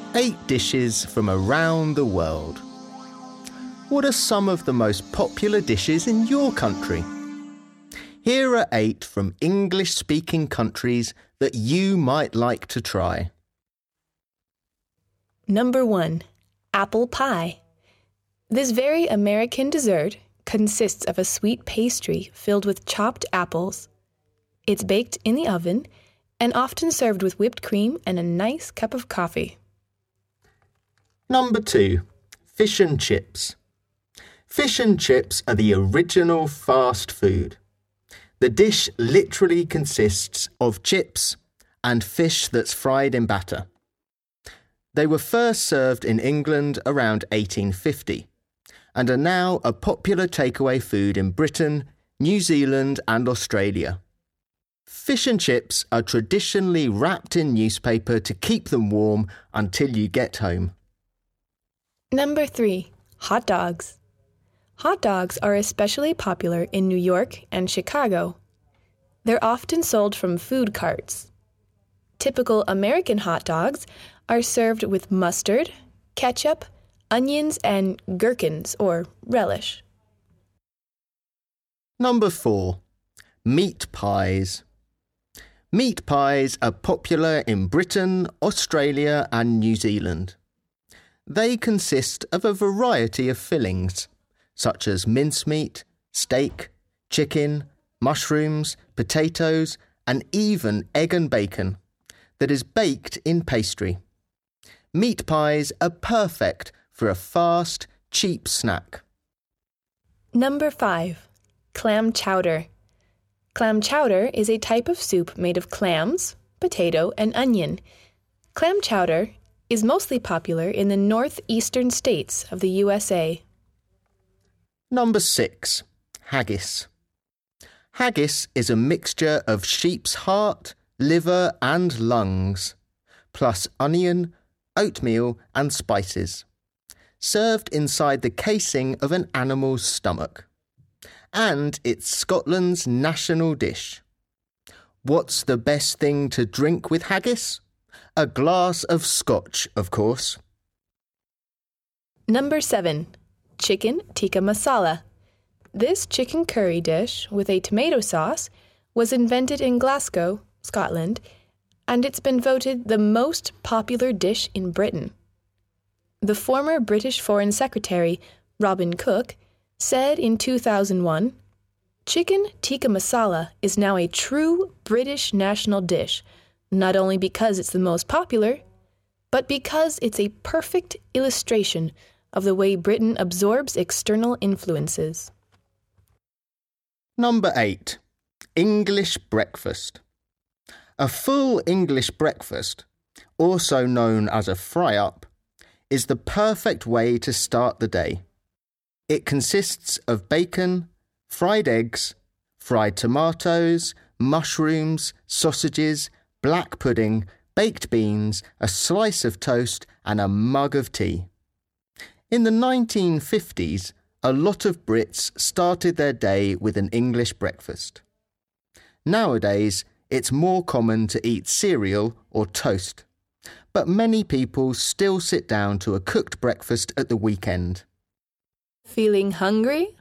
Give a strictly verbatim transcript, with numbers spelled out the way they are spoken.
Eight dishes from around the world. What are some of the most popular dishes in your country? Here are eight from English-speaking countries that you might like to try. Number one, apple pie. This very American dessert consists of a sweet pastry filled with chopped apples. It's baked in the oven and often served with whipped cream and a nice cup of coffee. Number two, fish and chips. Fish and chips are the original fast food. The dish literally consists of chips and fish that's fried in batter. They were first served in England around eighteen fifty and are now a popular takeaway food in Britain, New Zealand and Australia. Fish and chips are traditionally wrapped in newspaper to keep them warm until you get home. Number three, hot dogs. Hot dogs are especially popular in New York and Chicago. They're often sold from food carts. Typical American hot dogs are served with mustard, ketchup, onions, and gherkins or relish. Number four, meat pies. Meat pies are popular in Britain, Australia and New Zealand. They consist of a variety of fillings, such as mincemeat, steak, chicken, mushrooms, potatoes, and even egg and bacon, that is baked in pastry. Meat pies are perfect for a fast, cheap snack. Number five, clam chowder. Clam chowder is a type of soup made of clams, potato, and onion. Clam chowder is mostly popular in the northeastern states of the U S A. Number six, haggis. Haggis is a mixture of sheep's heart, liver and lungs, plus onion, oatmeal and spices, served inside the casing of an animal's stomach. And it's Scotland's national dish. What's the best thing to drink with haggis? A glass of scotch, of course. Number seven, chicken tikka masala. This chicken curry dish with a tomato sauce was invented in Glasgow, Scotland, and it's been voted the most popular dish in Britain. The former British Foreign Secretary, Robin Cook, said in two thousand one, "Chicken tikka masala is now a true British national dish, not only because it's the most popular, but because it's a perfect illustration of the way Britain absorbs external influences." Number eight, English breakfast. A full English breakfast, also known as a fry-up, is the perfect way to start the day. It consists of bacon, fried eggs, fried tomatoes, mushrooms, sausages, black pudding, baked beans, a slice of toast and a mug of tea. In the nineteen fifties, a lot of Brits started their day with an English breakfast. Nowadays, it's more common to eat cereal or toast, but many people still sit down to a cooked breakfast at the weekend. Feeling hungry?